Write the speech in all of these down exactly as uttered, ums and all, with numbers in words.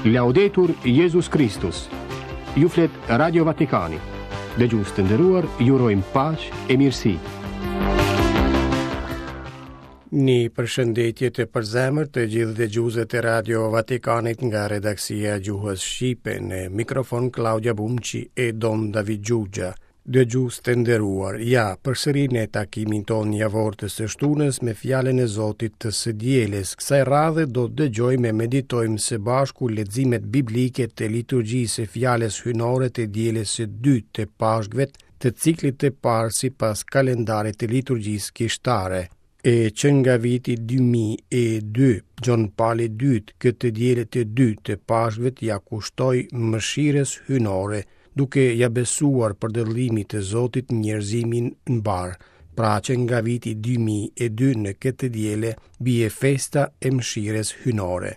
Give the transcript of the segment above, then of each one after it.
Laudetur Jesus Christus. Ju flet Radio Vatikani. Dëgjues të nderuar, ju urojmë paqë e mirësi. Një përshëndetje të përzemërt të gjithë dëgjuesët e Radio Vatikanit nga redaksia e gjuhës shqipe, në mikrofon Claudia Bumçi e Don David Gjugja. Dëgjues të nderuar, ja, përsëri në takimin ton javor të së shtunës me fjalën e Zotit të së dielës. Kësaj radhe do të dëgjojmë e meditojmë së bashku leximet biblike të liturgjisë së fjalës hyjnore të dielës së dytë të Pashkëve të ciklit të parë sipas kalendarit të liturgjisë kishtare. E që nga viti dy mijë e dy, Gjon Pali i dytë këtë dielë të dytë të Pashkëve ja kushtoi mëshirës hyjnore, duke ja besuar për dëllimit të Zotit njerëzimin në barë. Pra që nga viti dy mijë e dy në këtë diele bie festa e mëshirës hyjnore.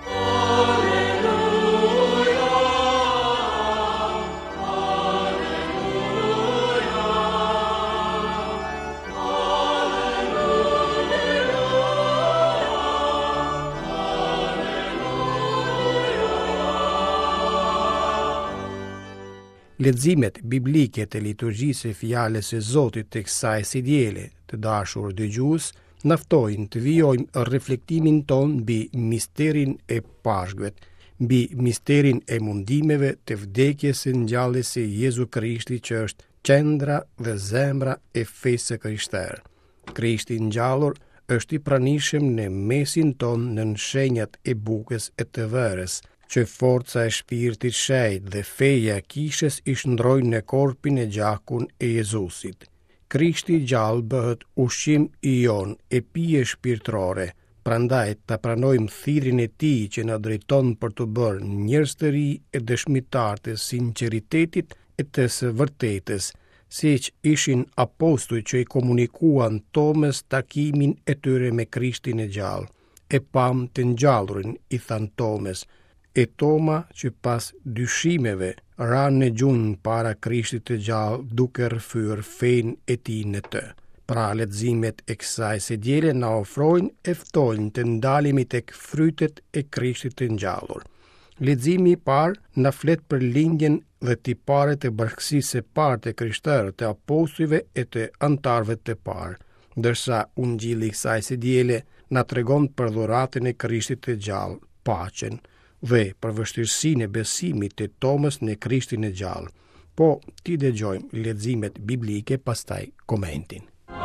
Leximet biblike të liturgjisë së fjalës së Zotit të kësaj si diele, të dashur dëgjues, na ftojnë të vijojmë reflektimin ton mbi misterin e Pashkëve, mbi misterin e mundimeve të vdekjes së ngjalljes së Jezu Krishti që është qendra dhe zemra e fesë së krishterë. Krishti ngjallur është i pranishëm në mesin ton në shenjat e bukës e të verës, që forca e shpirtit shejt dhe feja kishës i shndrojnë në korpin e gjakun e Jezusit. Krishti gjallë bëhet ushqim i jon e pije shpirtërore, prandaj ta pranojmë thirrjen e tij që na drejton për të bërë njerëz të ri e dëshmitar të sinqeritetit e të së vërtetës, siç ishin apostujt që i komunikuan Tomës takimin e tyre me Krishtin e gjallë. E pam të ngjallurin, i than Tomës. E Toma që pas dyshimeve ra në gjunjë para Krishtit të gjallë duke rrëfyer fenë e tij në të. Pra leximet e kësaj së diele na ofrojnë e ftojnë të ndalemi tek frytet e Krishtit të ngjallur. Leximi i parë na flet për lindjen dhe tiparet e bashkësisë së parë të krishterë, të apostujve e të antarëve të parë, ndërsa Ungjilli i kësaj së diele na tregon për dhuratën e Krishtit të gjallë, paqen, dhe për vështirësinë e besimit të Tomës në Krishtin e gjallë. Po, ti dëgjojmë leximet biblike, pastaj komentin.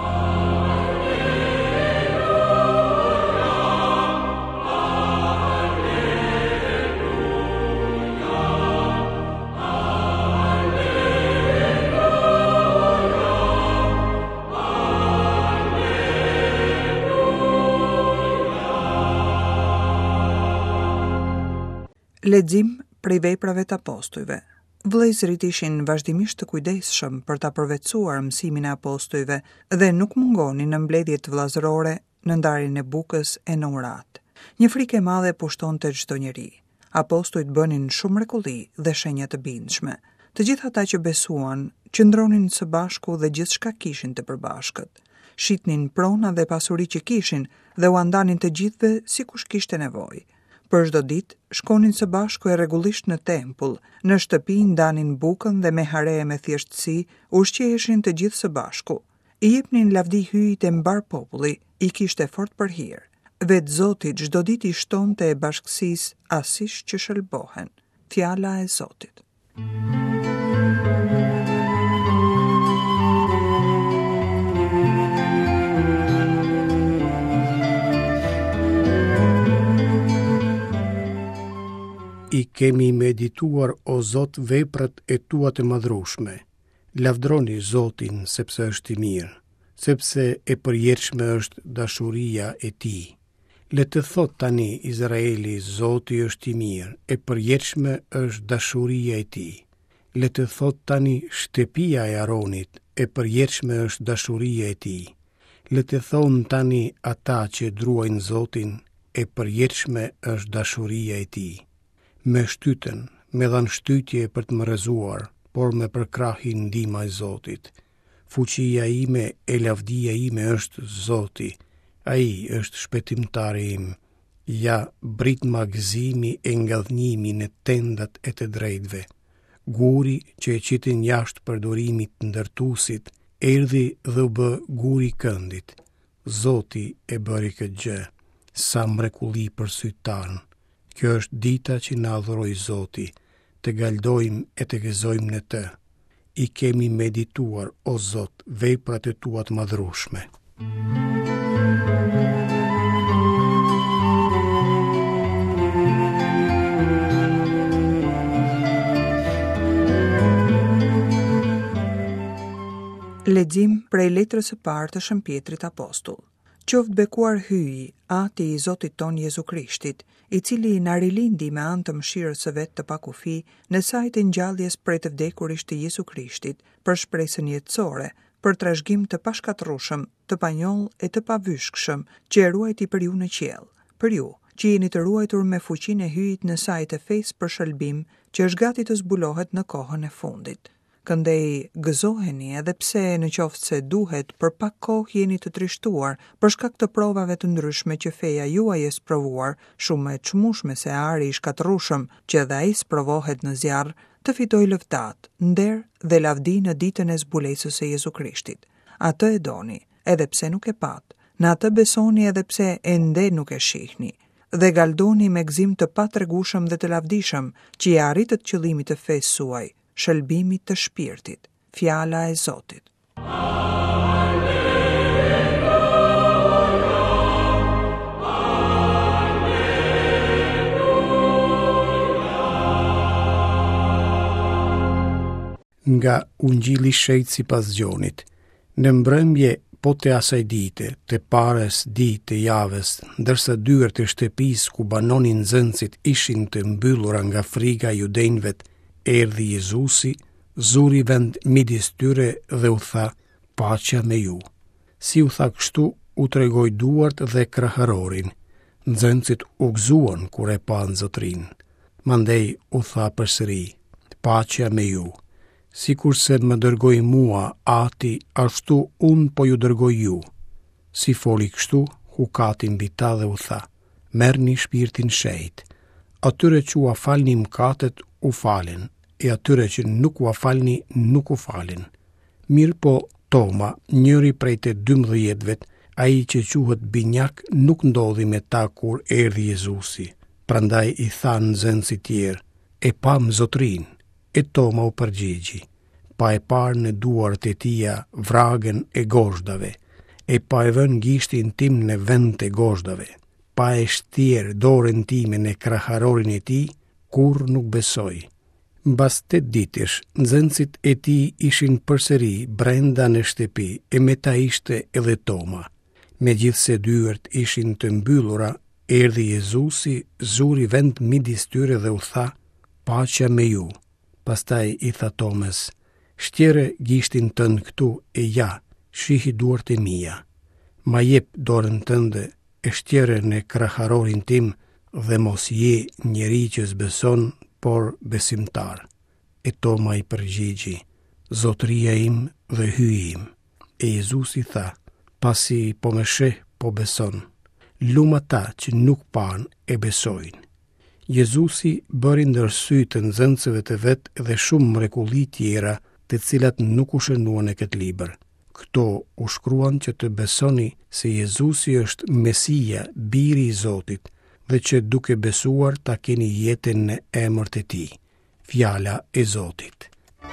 Lexim prej veprave të apostujve. Vëllezërit ishin vazhdimisht të kujdesshëm për ta përvetësuar mësimin e apostujve dhe nuk mungonin në mbledhjet vëllazërore, në ndarjen e bukës e në urat. Një frikë e madhe pushtonte çdo njeri. Apostujt bënin shumë mrekulli dhe shenja të bindshme. Të gjithë ata që besuan, qëndronin së bashku dhe gjithçka kishin të përbashkët. Shitnin prona dhe pasuri që kishin dhe u andanin të gjithëve sikush kishte nevojë. Për çdo ditë shkonin së bashku e rregullisht në tempull, në shtëpi ndanin bukën dhe me hare e me thjeshtësi ushqeheshin të gjithë së bashku. I jepnin lavdi hyjit e mbar populli, i kishte fort për hir. Vetë Zoti çdo ditë i shtonte e bashkësisë asish që shëlbohen. Fjala e Zotit. I kemi medituar, o Zot, veprat e tua të madhrueshme. Lavdroni Zotin sepse është i mirë, sepse e përjetshme është dashuria e tij. Le të thot tani Izraeli, Zoti është i mirë, e përjetshme është dashuria e tij. Le të thot tani shtëpia e Aronit, e përjetshme është dashuria e tij. Le të thonë tani ata që druajnë Zotin, e përjetshme është dashuria e tij. Me shtyten, me dhanë shtytje për të më rrezuar, por me përkrahin ndihma e Zotit. Fuqia ime e lavdia ime është Zoti, ai është shpëtimtari im. Ja brit magëzimi e ngadhnimi në tendat e të drejtve. Guri që e qitin jashtë përdorimit të ndërtuesit, erdhi dhe u bë guri i këndit. Zoti e bëri këtë gjë, sa mrekulli për sytë tanë. Kjo është dita që na adhuroi Zoti, të galdojmë e të gëzojmë në të. I kemi medituar, o Zot, veprat e tua të madhrueshme. Lexim prej letrës së parë të Shën Pjetrit Apostull. Qoftë bekuar hyji, ati i Zotit ton Jezu Krishtit, i cili na rilindi me anë të mëshirës së vet të pakufi në sajtë ngjalljes prej të vdekurisht të Jezu Krishtit, për shpresën jetësore, për trashëgim të pashkatrueshëm, të panjoll e të pavyshkshëm, që e ruajti për ju në qiell. Për ju, që jeni të ruajtur me fuqinë e hyjit në sajtë e fesë për shëlbim, që është gati të zbulohet në kohën e fundit. Këndej gëzoheni edhe pse në qoftë se duhet për pak kohë jeni të trishtuar për shkak të provave të ndryshme që feja juaj e sprovuar, shumë e çmueshme se ari i shkatërrueshëm që dhe ai sprovohet në zjarr, të fitoj lëvdat, nder dhe lavdi në ditën e zbulesës së Jezu Krishtit. Atë e doni, edhe pse nuk e pat, në atë besoni edhe pse ende nuk e shihni, dhe galdoni me gëzim të patregueshëm dhe të lavdishëm që i arritët qëllimit të fesë suaj, shëlbimit të shpirtit, fjala e Zotit. Nga Ungjilli shejt sipas Gjonit. Në mbrëmje po të asaj dite, të pares ditë të javës, ndërsa dyert e shtëpisë ku banonin nxënësit ishin të mbyllura nga friga e judenjve, erdhi Jezusi, zuri vend midis tyre dhe u tha, paqja me ju. Si u tha kështu, u tregoi duart dhe krahërorin. Nxënësit u gëzuan kur e pan Zotrin. Mandej u tha përsëri, paqja me ju. Sikurse më dërgoi mua ati, ashtu unë po ju dërgoj ju. Si foli kështu, hukati mbi ta dhe u tha, merrni shpirtin shejt. Atyre që u falni mëkatet u falen, e atyre që nuk u falni nuk u falen. Mirë po Toma, njëri prej të dymbëdhjetëve, ai që quhet binjak, nuk ndodhi me ta kur erdhi Jezusi. Prandaj i thanë nxënësit tjerë, e pam Zotrin. E Toma u përgjigji, pa e parë në duart e tia vragën e gozhdave, e pa e vën gishtin tim në vend të gozhdave, pa e shtjerë dorën time në kraharorin e tij, kur nuk besoj. Mbas tetë ditësh, nxënësit e tij ishin përsëri brenda në shtëpi, e me ta ishte edhe Toma. Megjithse dyert ishin të mbyllura, erdhi Jezusi, zuri vend midis tyre dhe u tha, paqja me ju. Pastaj i tha Tomës, shtjere gishtin tënd këtu e ja, shihi duart e mia. Ma jep dorën tënde e shtjere në kraharorin tim dhe mos je njeri që s'beson, por besimtar. E Toma i përgjigji, Zotria im dhe hyji im. E Jezusi tha, pasi po më sheh po beson. Lum ata që nuk pan e besojnë. Jezusi bëri ndër sy të nxënësve të vet dhe shumë mrekulli tjera, të cilat nuk u shënuan në këtë libër. Këto u shkruan që të besoni se Jezusi është Mesia, biri i Zotit, dhe që duke besuar ta keni jetën në emër të tij. Fjala e Zotit.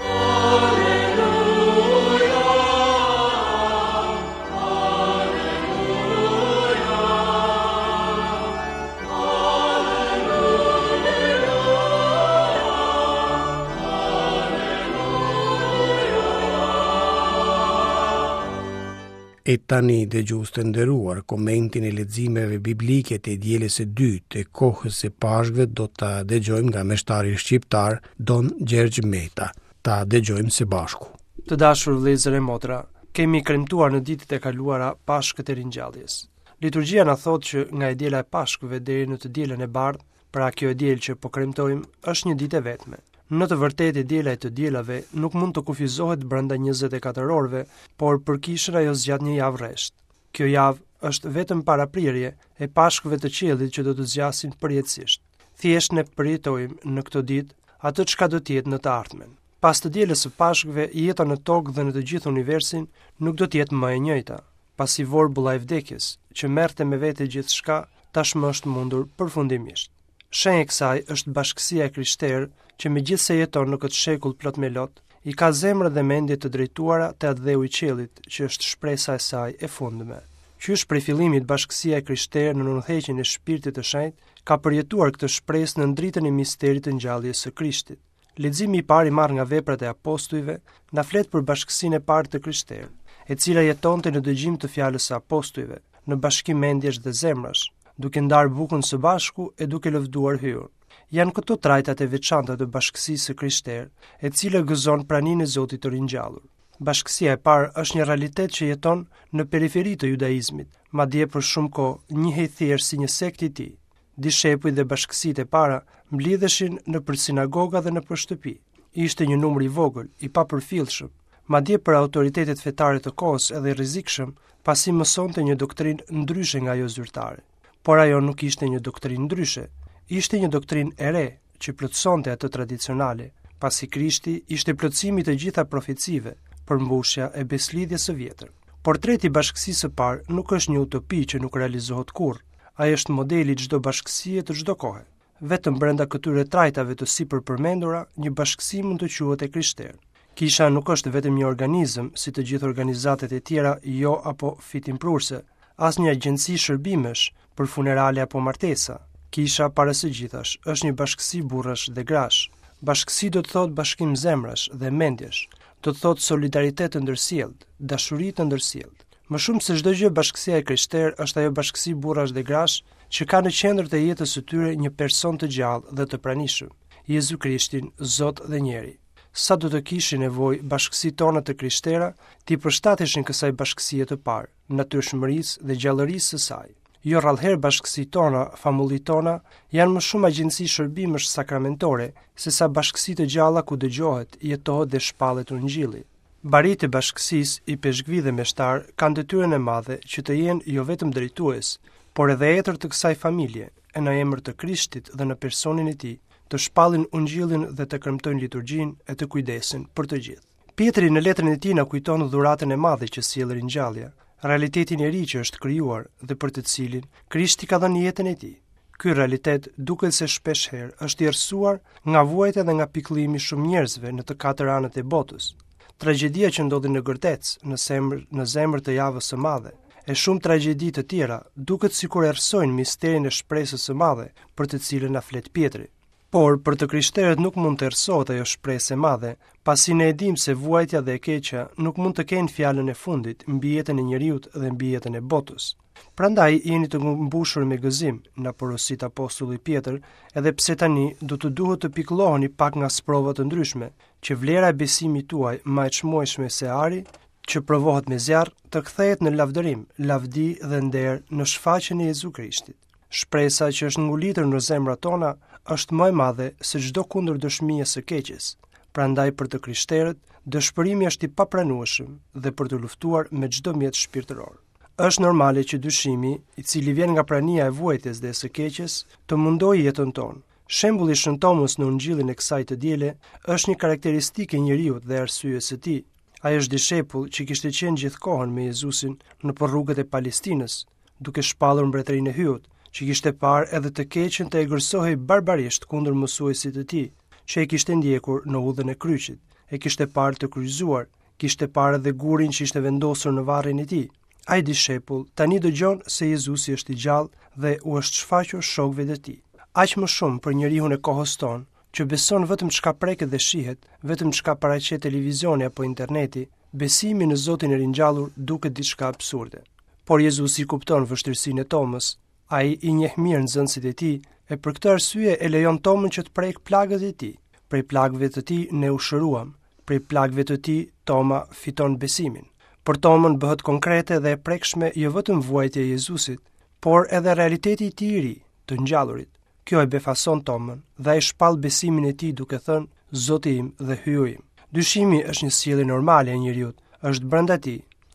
E tani dëgjues të nderuar, komentin e leximeve biblike të dielës së dytë të kohës së Pashkëve do ta dëgjojmë nga meshtari shqiptar Don Gjergj Meta. Ta dëgjojmë së bashku. Të dashur vëllezër e motra, kemi kremtuar në ditët e kaluara Pashkët e Ringjalljes. Liturgjia na thotë që nga e diela e Pashkëve deri në të dielën e bardhë, pra kjo e dielë që po kremtojmë, është një ditë e vetme. Në të vërtetë diela e të dielave nuk mund të kufizohet brenda njëzet e katër orëve, por përkishën ajo zgjat një javë rresht. Kjo javë është vetëm paraprirje e pashkëve të qiellit që do të zgjasin përjetësisht. Thjesht ne përjetojmë në këtë ditë atë çka do të jetë në të ardhmen. Pas të dielës së pashkëve, jeta në tokë dhe në të gjithë universin nuk do të jetë më e njëjta, pasi vorbulla e vdekjes, që merrte me vete gjithçka, tashmë është mundur përfundimisht. Shenjë e kësaj është bashkësia e krishterë që megjithse jeton në këtë shekull plot me lot, i ka zemrë dhe mendje të drejtuara te atë dheu i qiellit, që është shpresa e saj e fundme. Qysh prej fillimit bashkësia e krishterë në nënthëqjen e Shpirtit të Shenjtë ka përjetuar këtë shpresë në ndritën e misterit të ngjalljes së Krishtit. Leximi i parë i marrë nga veprat e apostujve na flet për bashkësinë e parë të krishterë, e cila jetonte në dëgjim të fjalës së apostujve, në bashkim mendjesh dhe zemrash, duke ndarë bukën së bashku e duke lëvduar hyrën. Janë këto trajtat e veçanta të bashkësisë së krishterë, e cila gëzon praninë e Zotit të ringjallur. Bashkësia e parë është një realitet që jeton në periferi të judaizmit, madje për shumë kohë njihej thjesht si një sekt i tij. Dishepujt dhe bashkësitë e para mblidheshin në për sinagoga dhe në për shtëpi. Ishte një numër i vogël, i papërfillshëm, madje për autoritetet fetare të kohës edhe i rrezikshëm, pasi mësonte një doktrinë ndryshe nga ajo zyrtare. Por ajo nuk ishte një doktrinë ndryshe, ishte një doktrinë e re që plotësonte atë tradicionale, pasi Krishti ishte plotësimi të gjitha profecive, përmbushja e beslidhjes së vjetër. Portreti i bashkësisë së parë nuk është një utopi që nuk realizohet kurrë. Ai është modeli çdo bashkësie të çdo kohe. Vetëm brenda këtyre trajtave të sipër përmendura, një bashkësi mund të quhet e krishterë. Kisha nuk është vetëm një organizëm, si të gjithë organizatet e tjera, jo apo fitimprurse, as një agjenci shërbimesh për funerale apo martesa. Kisha para së gjithash është një bashkësi burrash dhe grash. Bashkësi do të thotë bashkim zemrash dhe mendjesh, do të thotë solidaritet të ndërsjellët, dashuri të ndërsjellët. Më shumë se çdo gjë, bashkësia e krishterë është ajo bashkësi burrash dhe grash që ka në qendër të jetës së tyre një person të gjallë dhe të pranishëm, Jezu Krishtin, Zot dhe njeri. Sa do të kishin nevojë bashkësitë tona të krishtera, ti përshtateshin kësaj bashkësie të parë, natyrshmërisë dhe gjallërisë së saj. Jo rrallëherë bashkësitë tona, famullitë tona janë më shumë agjenci shërbimesh sakramentore sesa bashkësi të gjalla ku dëgjohet, jetohet dhe shpallet Ungjilli. Baritë e bashkësisë i peshkvi dhe meshtar kanë detyrën e madhe që të jenë jo vetëm drejtues, por edhe etër të kësaj familje, e në emër të Krishtit dhe në personin e tij, të shpallin Ungjillin dhe të kremtojnë liturgjinë e të kujdesin për të gjithë. Pietri në letrën e tij na kujton dhuratën e madhe që sjell ringjallja, realitetin e ri që është krijuar dhe për të cilin Krishti ka dhënë jetën e tij. Ky realitet duket se shpesh herë është i errësuar nga vuajtja dhe nga pikëllimi shumë njerëzve në të katër anët e botës. Tragjedia që ndodhi në Gërdec, në zemër, në zemër të javës së madhe, e shumë tragjedi të tjera duket sikur errësojnë misterin e shpresës së madhe për të cilën na flet Pietri. Por për të krishterët nuk mund të errësohet ajo shpresë e madhe, pasi ne e dimë se vuajtja dhe e keqja nuk mund të kenë fjalën e fundit mbi jetën e njerëzit dhe mbi jetën e botës. Prandaj jeni të mbushur me gëzim, na porosit apostulli Pjetër, edhe pse tani do të duhet të pikëlloheni pak nga sprova të ndryshme, që vlera e besimit tuaj më e çmueshme se ari, që provohet me zjarr, të kthehet në lavdërim, lavdi dhe nder në shfaqjen e Jezu Krishtit. Shpresa që është ngulitër në zemrat tona është më e madhe se çdo kundër dëshmie së keqes. Prandaj për të krishterët, dëshpërimi është i papranueshëm dhe për të luftuar me çdo mjet shpirtëror. Është normale që dyshimi, i cili vjen nga prania e vuajtjes dhe së keqes, të mundojë jetën tonë. Shembulli i Shën Tomës në Ungjillin e kësaj të diele është një karakteristikë e njeriut dhe arsyes së tij. Ai është dishepull që kishte qenë gjithkohën me Jezusin në rrugët e Palestinës, duke shpallur mbretërinë e hyut, që kishte parë edhe të keqen të egërsohej barbarisht kundër mësuesit të tij, që e kishte ndjekur në udhën e kryqit, e kishte parë të kryqëzuar, kishte parë edhe gurin që ishte vendosur në varrin e tij. Ai dishepull tani dëgjon se Jezusi është i gjallë dhe u është shfaqur shokëve të tij. Aq më shumë për njerihun e kohës tonë, që beson vetëm çka preket dhe shihet, vetëm çka paraqet televizioni apo interneti, besimi në Zotin e ringjallur duket diçka absurde. Por Jezusi kupton vështirësinë e Tomës. Ai i njeh mirë nxënësit e tij, e për këtë arsye e lejon Tomën që të prek plagët e tij. Prej plagëve të tij ne u shëruam, prej plagëve të tij Toma fiton besimin. Për Tomën bëhet konkrete dhe e prekshme jo vetëm vuajtja e Jezusit, por edhe realiteti i tij i ri, të ngjallurit. Kjo e befason Tomën dhe ai shpall besimin e tij duke thënë: Zoti im dhe hyu im. Dyshimi është një sjellje normale e njeriu, është brenda tij.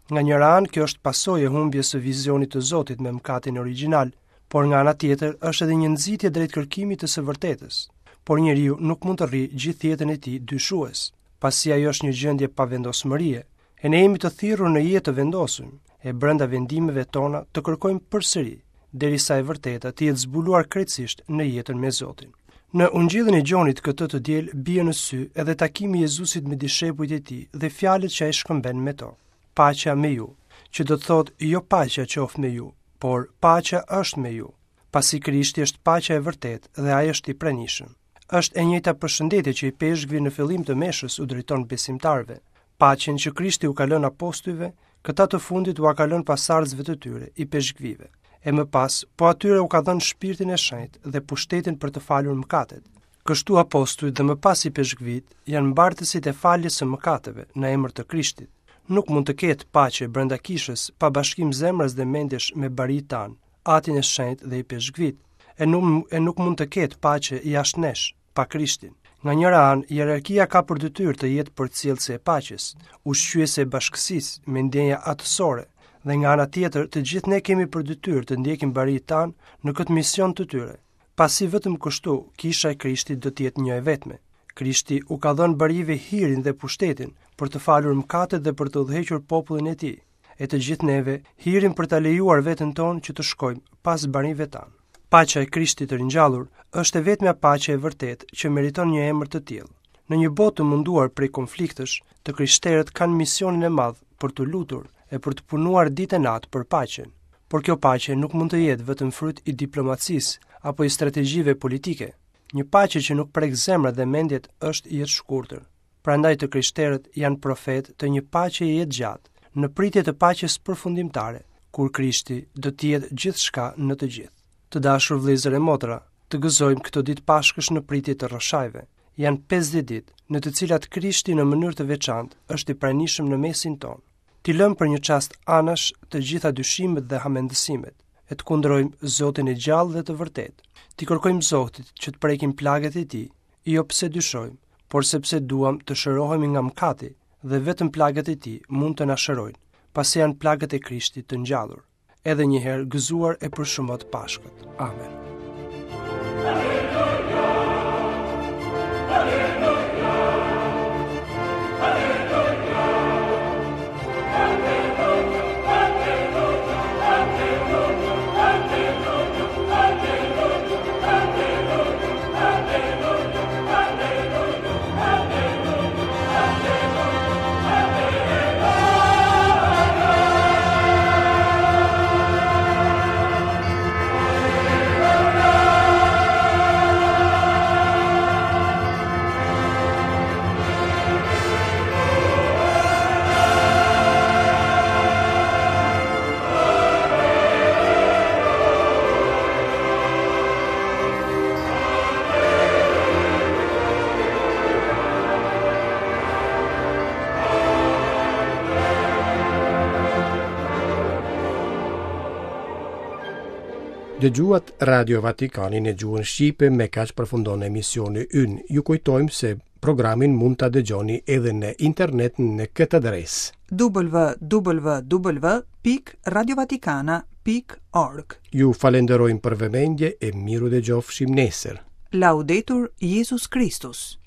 Nga njëra anë, kjo është pasojë e humbjes së vizionit të Zotit me mëkatin origjinal, por nga ana tjetër është edhe një nxitje drejt kërkimit të së vërtetës. Por njeriu nuk mund të rrijë gjithë jetën e tij dyshues, pasi ajo është një gjendje pavendosmërie, e ne jemi të thirrur në jetë të vendosur, e brenda vendimeve tona të kërkojmë përsëri, derisa e vërteta të jetë zbuluar krejtësisht në jetën me Zotin. Në Ungjillin e Gjonit këtë të diel bie në sy edhe takimi i Jezusit me dishepujt e tij dhe fjalët që ai shkëmben me to. Paqja me ju, që do të thotë jo paqja qoftë me ju, por paqja është me ju, pasi Krishti është paqja e vërtetë dhe ai është i pranishëm. Është e njëjta përshëndetje që i peshqvi në fillim të meshës u drejton besimtarëve. Paqen që Krishti u ka lënë apostujve, këta të fundit u ka lënë pasardhësve të tyre, i peshqvive. E më pas, po atyre u ka dhënë shpirtin e shenjtë dhe pushtetin për të falur mëkatet. Kështu apostujt dhe më pas i peshqvit janë mbartësit e faljes së mëkateve në emër të Krishtit. Nuk mund të ketë paqe brenda kishës pa bashkim zemrës dhe mendjesh me barit tanë, atin e shenjtë dhe i peshqvit. E nuk, e nuk mund të ketë paqe jashtë nesh, pa Krishtin. Nga njëra anë, hierarkia ka për detyrë të jetë përcjellëse e paqes, ushqyese e bashkësisë me ndjenja atësore, dhe nga ana tjetër të gjithë ne kemi për detyrë të ndjekim barit tanë në këtë mision të tyre. Pasi vetëm kështu, kisha e Krishtit do të jetë një e vetme. Krishti u ka dhënë barive hirin dhe pushtetin për të falur mëkatet dhe për të udhëhequr popullin e tij, e të gjithë neve hirin për ta lejuar veten tonë që të shkojmë pas barive tanë. Paqja e Krishtit të ringjallur është e vetmja paqe e vërtetë që meriton një emër të tillë. Në një botë të munduar prej konfliktesh, të krishterët kanë misionin e madh për të lutur e për të punuar ditë e natë për paqen. Por kjo paqe nuk mund të jetë vetëm fryt i diplomacisë apo i strategjive politike. Një paqe që nuk prek zemrat dhe mendjet është i jetë shkurtër. Prandaj të krishterët janë profet të një paqe i jetë gjatë, në pritje të paqes përfundimtare, kur Krishti do të jetë gjithçka në të gjithë. Të dashur vëllezër e motra, të gëzojmë këto ditë Pashkësh në pritje të rreshajve. Janë pesëdhjetë ditë në të cilat Krishti në mënyrë të veçantë është i pranishëm në mesin tonë. Ti lëm për një çast anash të gjitha dyshimet dhe hamendësimet, e të kundërojmë Zotin e gjallë dhe të vërtetë. Ti kërkojmë Zotit që të prekim plagat e tij, jo pse dyshojmë, por sepse duam të shërohemi nga mëkati dhe vetëm plagat e tij mund të na shërojnë, pasi janë plagat e Krishtit të ngjallur. Edhe një herë gëzuar e përshëmot Pashkët. Amen. Dëgjuat Radio Vatikanin e gjuhën shqipe, me kaq përfundon emisioni ynë. Ju kujtojmë se programin mund ta dëgjoni edhe në internet në këtë adresë: w w w pikë radiovatikana pikë org. Ju falenderojmë për vëmendje e miru dëgjofshim nesër. Laudetur Jesus Christus.